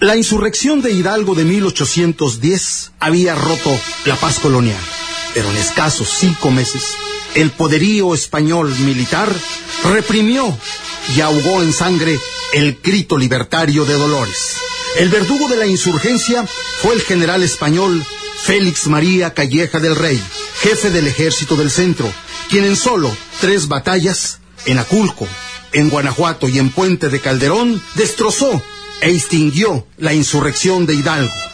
La insurrección de Hidalgo de 1810 había roto la paz colonial, pero en escasos 5 meses, el poderío español militar reprimió y ahogó en sangre el grito libertario de Dolores. El verdugo de la insurgencia fue el general español Félix María Calleja del Rey, jefe del Ejército del Centro, quien en solo 3 batallas, en Aculco, en Guanajuato y en Puente de Calderón, destrozó e extinguió la insurrección de Hidalgo.